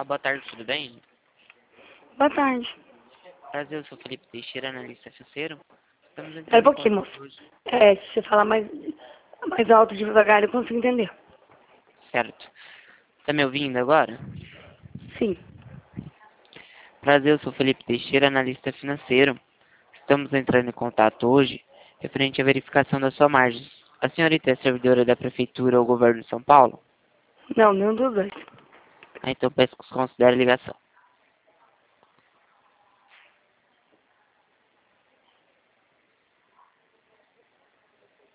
Boa tarde, tudo bem? Boa tarde. Prazer, eu sou Felipe Teixeira, analista financeiro. Estamos Espera entrando um em pouquinho, contato moço. hoje. Se você falar mais alto, devagar, eu consigo entender. Certo. Tá me ouvindo agora? Sim. Prazer, eu sou Felipe Teixeira, analista financeiro. Estamos entrando em contato hoje referente à verificação da sua margem. A senhorita é servidora da Prefeitura ou Governo de São Paulo? Não, nenhum dos dois. Então peço que considere a ligação.